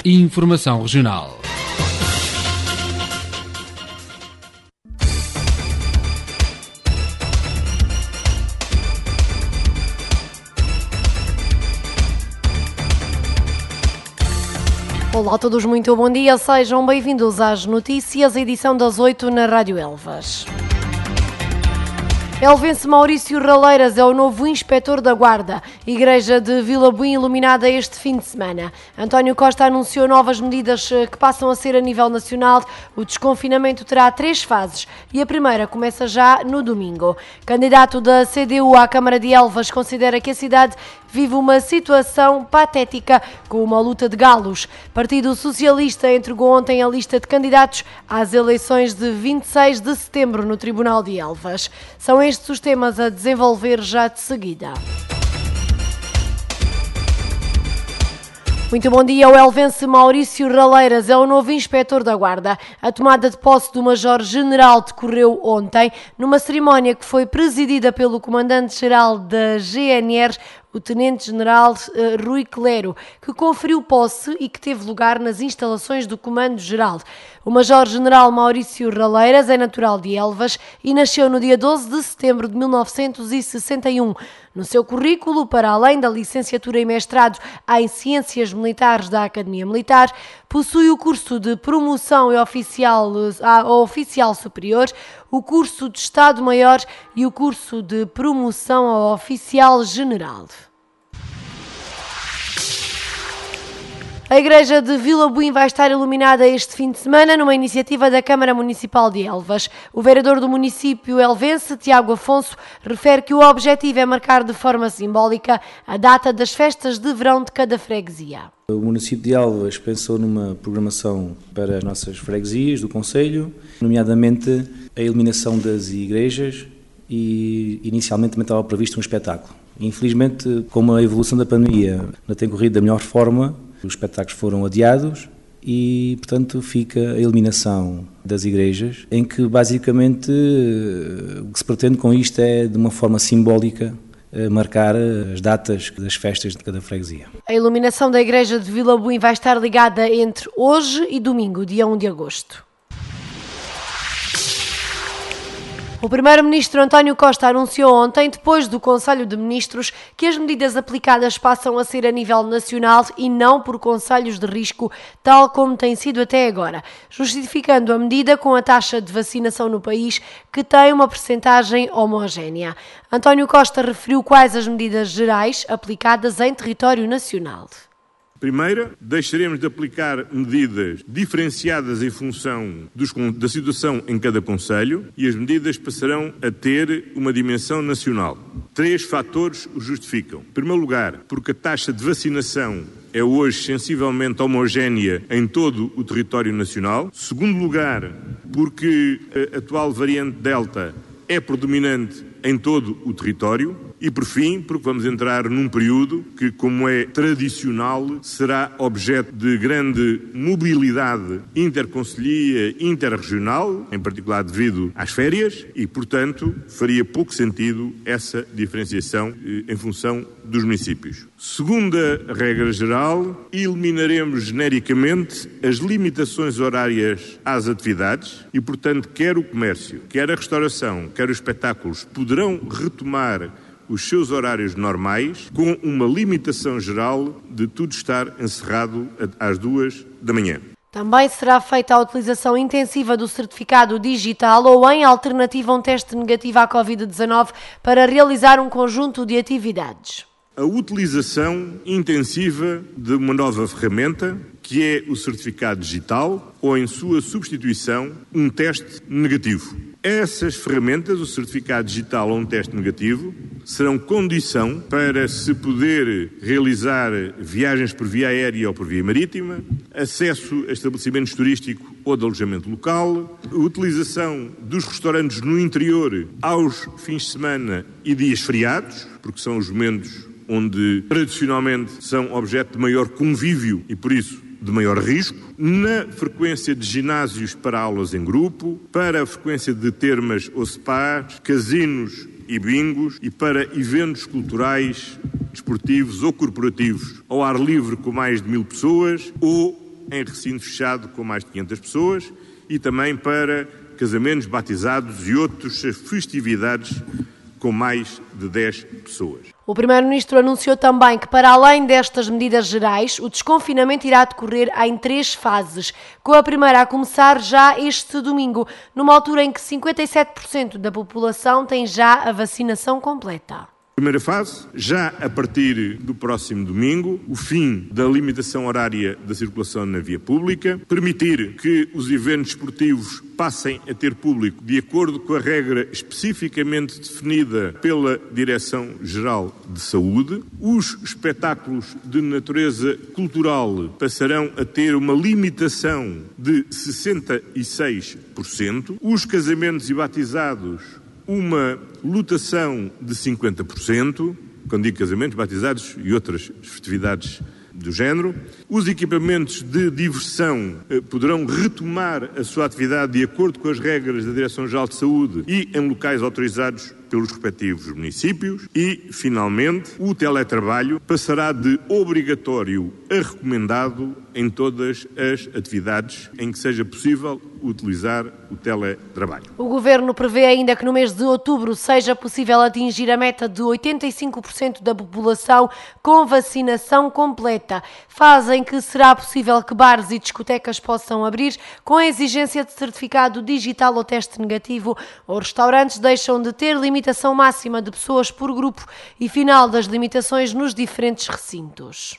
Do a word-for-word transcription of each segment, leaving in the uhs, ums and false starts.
e informação regional. Olá a todos, muito bom dia, sejam bem-vindos às notícias, edição das oito na Rádio Elvas. Elvense Maurício Raleiras é o novo inspetor da Guarda. Igreja de Vila Buim iluminada este fim de semana. António Costa anunciou novas medidas que passam a ser a nível nacional. O desconfinamento terá três fases e a primeira começa já no domingo. Candidato da C D U à Câmara de Elvas considera que a cidade vive uma situação patética com uma luta de galos. Partido Socialista entregou ontem a lista de candidatos às eleições de vinte e seis de setembro no Tribunal de Elvas. São estes os temas a desenvolver já de seguida. Muito bom dia, o elvense Maurício Raleiras é o novo inspetor da Guarda. A tomada de posse do Major-General decorreu ontem, numa cerimónia que foi presidida pelo Comandante-Geral da G N R, o Tenente-General uh, Rui Clero, que conferiu posse e que teve lugar nas instalações do Comando-Geral. O Major-General Maurício Raleiras é natural de Elvas e nasceu no dia doze de setembro de mil novecentos e sessenta e um. No seu currículo, para além da licenciatura e mestrado em Ciências Militares da Academia Militar, possui o curso de promoção e oficial, a oficial superior, o curso de Estado-Maior e o curso de promoção a oficial general. A Igreja de Vila Buim vai estar iluminada este fim de semana numa iniciativa da Câmara Municipal de Elvas. O vereador do município elvense, Tiago Afonso, refere que o objetivo é marcar de forma simbólica a data das festas de verão de cada freguesia. O município de Elvas pensou numa programação para as nossas freguesias do concelho, nomeadamente a iluminação das igrejas e inicialmente também estava previsto um espetáculo. Infelizmente, como a evolução da pandemia não tem corrido da melhor forma, os espetáculos foram adiados e, portanto, fica a iluminação das igrejas, em que basicamente o que se pretende com isto é, de uma forma simbólica, marcar as datas das festas de cada freguesia. A iluminação da Igreja de Vila Buim vai estar ligada entre hoje e domingo, dia um de agosto. O primeiro-ministro António Costa anunciou ontem, depois do Conselho de Ministros, que as medidas aplicadas passam a ser a nível nacional e não por conselhos de risco, tal como tem sido até agora, justificando a medida com a taxa de vacinação no país, que tem uma percentagem homogénea. António Costa referiu quais as medidas gerais aplicadas em território nacional. Primeira, deixaremos de aplicar medidas diferenciadas em função dos, da situação em cada concelho e as medidas passarão a ter uma dimensão nacional. Três fatores o justificam. Em primeiro lugar, porque a taxa de vacinação é hoje sensivelmente homogénea em todo o território nacional. Segundo lugar, porque a atual variante Delta é predominante em todo o território. E, por fim, porque vamos entrar num período que, como é tradicional, será objeto de grande mobilidade interconcelhia, interregional, em particular devido às férias, e, portanto, faria pouco sentido essa diferenciação em função dos municípios. Segunda regra geral, eliminaremos genericamente as limitações horárias às atividades e, portanto, quer o comércio, quer a restauração, quer os espetáculos poderão retomar os seus horários normais, com uma limitação geral de tudo estar encerrado às duas da manhã. Também será feita a utilização intensiva do certificado digital ou em alternativa a um teste negativo à covid dezanove para realizar um conjunto de atividades. A utilização intensiva de uma nova ferramenta, que é o certificado digital, ou em sua substituição, um teste negativo. Essas ferramentas, o certificado digital ou um teste negativo, serão condição para se poder realizar viagens por via aérea ou por via marítima, acesso a estabelecimentos turísticos ou de alojamento local, a utilização dos restaurantes no interior aos fins de semana e dias feriados, porque são os momentos onde tradicionalmente são objeto de maior convívio e, por isso, de maior risco, na frequência de ginásios para aulas em grupo, para a frequência de termas ou spas, casinos e bingos e para eventos culturais, desportivos ou corporativos ao ar livre com mais de mil pessoas ou em recinto fechado com mais de quinhentas pessoas e também para casamentos, batizados e outras festividades com mais de dez pessoas. O Primeiro-Ministro anunciou também que, para além destas medidas gerais, o desconfinamento irá decorrer em três fases, com a primeira a começar já este domingo, numa altura em que cinquenta e sete por cento da população tem já a vacinação completa. Primeira fase, já a partir do próximo domingo, o fim da limitação horária da circulação na via pública, permitir que os eventos esportivos passem a ter público de acordo com a regra especificamente definida pela Direção-Geral de Saúde. Os espetáculos de natureza cultural passarão a ter uma limitação de sessenta e seis por cento. Os casamentos e batizados, uma lotação de cinquenta por cento, quando digo casamentos, batizados e outras festividades do género. Os equipamentos de diversão eh, poderão retomar a sua atividade de acordo com as regras da Direção-Geral de Saúde e em locais autorizados pelos respectivos municípios. E, finalmente, o teletrabalho passará de obrigatório a recomendado em todas as atividades em que seja possível utilizar o teletrabalho. O Governo prevê ainda que no mês de outubro seja possível atingir a meta de oitenta e cinco por cento da população com vacinação completa, fase em que será possível que bares e discotecas possam abrir com a exigência de certificado digital ou teste negativo, ou restaurantes deixam de ter limitação máxima de pessoas por grupo e final das limitações nos diferentes recintos.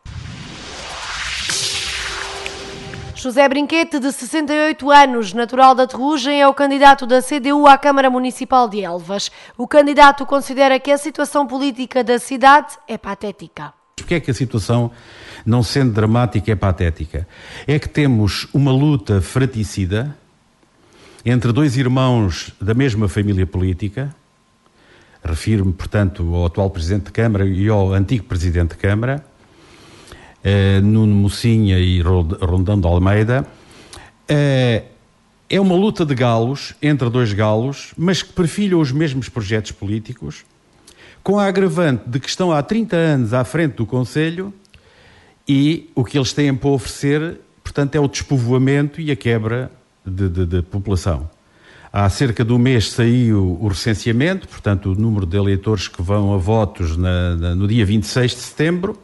José Brinquete, de sessenta e oito anos, natural da Terrugem, é o candidato da C D U à Câmara Municipal de Elvas. O candidato considera que a situação política da cidade é patética. Porquê é que a situação, não sendo dramática, é patética? É que temos uma luta fratricida entre dois irmãos da mesma família política. Refiro-me, portanto, ao atual Presidente de Câmara e ao antigo Presidente de Câmara, Uh, Nuno Mocinha e Rondão de Almeida. Uh, é uma luta de galos, entre dois galos, mas que perfilham os mesmos projetos políticos, com a agravante de que estão há trinta anos à frente do Conselho e o que eles têm para oferecer, portanto, é o despovoamento e a quebra de, de, de população. Há cerca de um mês saiu o recenseamento, portanto, o número de eleitores que vão a votos na, na, no dia vinte e seis de setembro,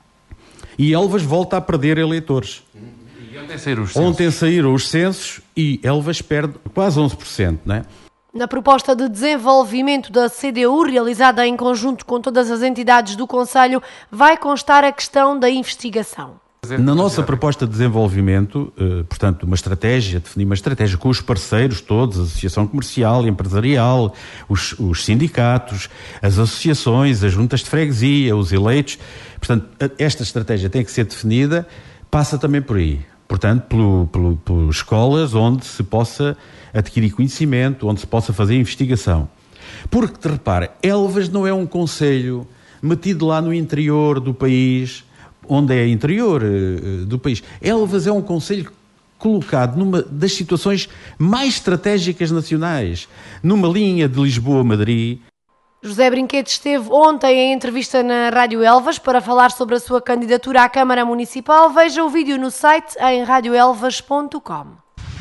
e Elvas volta a perder eleitores. E ontem saíram os censos. Ontem saíram os censos e Elvas perde quase onze por cento, não é? Na proposta de desenvolvimento da C D U, realizada em conjunto com todas as entidades do Conselho, vai constar a questão da investigação. Na nossa proposta de desenvolvimento, portanto, uma estratégia, definir uma estratégia com os parceiros todos, a Associação Comercial e Empresarial, os, os sindicatos, as associações, as juntas de freguesia, os eleitos. Portanto, esta estratégia tem que ser definida, passa também por aí. Portanto, pelo, pelo, por escolas onde se possa adquirir conhecimento, onde se possa fazer investigação. Porque, repara, Elvas não é um concelho metido lá no interior do país, onde é interior uh, do país. Elvas é um concelho colocado numa das situações mais estratégicas nacionais, numa linha de Lisboa-Madrid. José Brinquete esteve ontem em entrevista na Rádio Elvas para falar sobre a sua candidatura à Câmara Municipal. Veja o vídeo no site em radio elvas ponto com.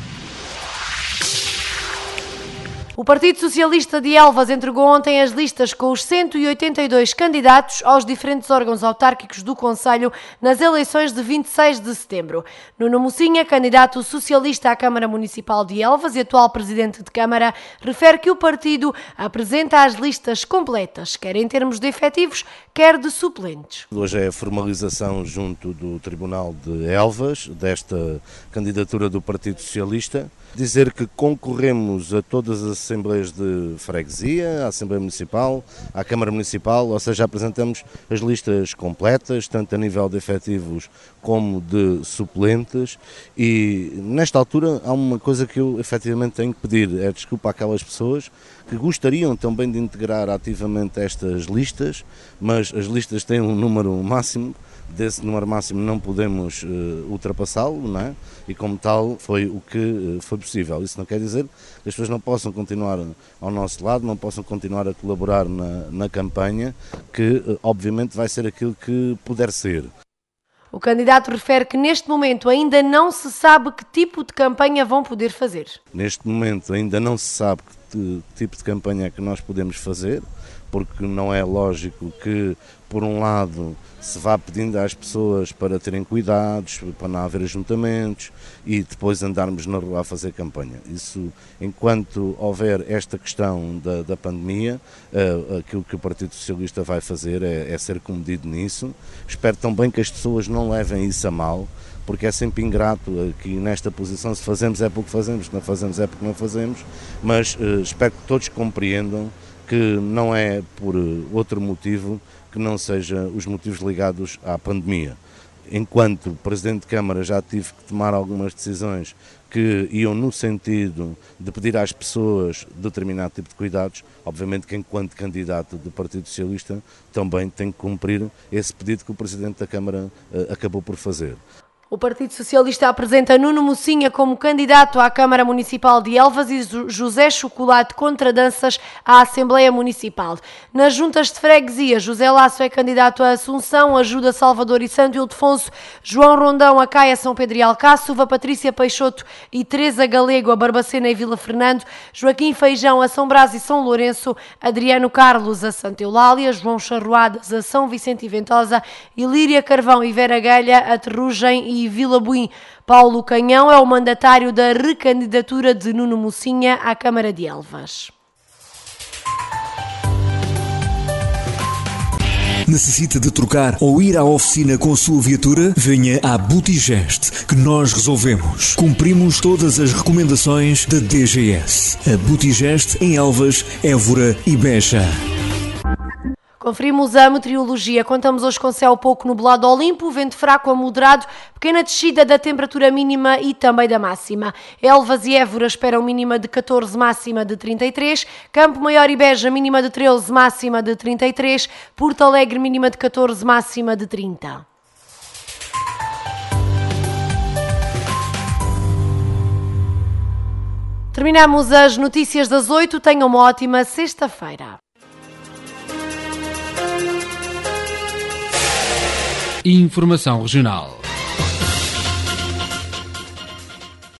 O Partido Socialista de Elvas entregou ontem as listas com os cento e oitenta e dois candidatos aos diferentes órgãos autárquicos do Conselho nas eleições de vinte e seis de setembro. Nuno Mocinha, candidato socialista à Câmara Municipal de Elvas e atual Presidente de Câmara, refere que o partido apresenta as listas completas, quer em termos de efetivos, quer de suplentes. Hoje é a formalização junto do Tribunal de Elvas desta candidatura do Partido Socialista. Dizer que concorremos a todas as Assembleias de Freguesia, à Assembleia Municipal, à Câmara Municipal, ou seja, apresentamos as listas completas, tanto a nível de efetivos como de suplentes, e nesta altura há uma coisa que eu efetivamente tenho que pedir, é desculpa àquelas pessoas que gostariam também de integrar ativamente estas listas, mas as listas têm um número máximo. Desse número máximo não podemos uh, ultrapassá-lo, não é? E como tal foi o que uh, foi possível. Isso não quer dizer que as pessoas não possam continuar ao nosso lado, não possam continuar a colaborar na, na campanha, que uh, obviamente vai ser aquilo que puder ser. O candidato refere que neste momento ainda não se sabe que tipo de campanha vão poder fazer. Neste momento ainda não se sabe que tipo de campanha é que nós podemos fazer, porque não é lógico que, por um lado, se vá pedindo às pessoas para terem cuidados, para não haver ajuntamentos e depois andarmos na rua a fazer campanha. Isso, enquanto houver esta questão da, da pandemia, uh, aquilo que o Partido Socialista vai fazer é, é ser comedido nisso. Espero também que as pessoas não levem isso a mal, porque é sempre ingrato aqui nesta posição, se fazemos é porque fazemos, se não fazemos é porque não fazemos, mas uh, espero que todos compreendam que não é por outro motivo que não seja os motivos ligados à pandemia. Enquanto Presidente de Câmara já tive que tomar algumas decisões que iam no sentido de pedir às pessoas determinado tipo de cuidados, obviamente que enquanto candidato do Partido Socialista também tem que cumprir esse pedido que o Presidente da Câmara uh, acabou por fazer. O Partido Socialista apresenta Nuno Mocinha como candidato à Câmara Municipal de Elvas e José Chocolate Contradanças à Assembleia Municipal. Nas juntas de freguesia, José Lasso é candidato a Assunção, Ajuda Salvador e Santo Ildefonso, João Rondão a Caia, São Pedro e Alcáçova, Patrícia Peixoto e Teresa Galego a Barbacena e Vila Fernando, Joaquim Feijão a São Brás e São Lourenço, Adriano Carlos a Santa Eulália, João Charruadas a São Vicente e Ventosa, Ilíria Carvão e Vera Galha a Terrugem e Vila Buim. Paulo Canhão é o mandatário da recandidatura de Nuno Mocinha à Câmara de Elvas. Necessita de trocar ou ir à oficina com a sua viatura? Venha à Butigest, que nós resolvemos. Cumprimos todas as recomendações da D G S. A Butigest em Elvas, Évora e Beja. Conferimos a meteorologia. Contamos hoje com céu pouco nublado ao limpo, vento fraco a moderado, pequena descida da temperatura mínima e também da máxima. Elvas e Évora esperam mínima de catorze, máxima de trinta e três. Campo Maior e Beja, mínima de treze, máxima de trinta e três. Porto Alegre, mínima de catorze, máxima de trinta. Terminamos as notícias das oito. Tenham uma ótima sexta-feira. Informação regional.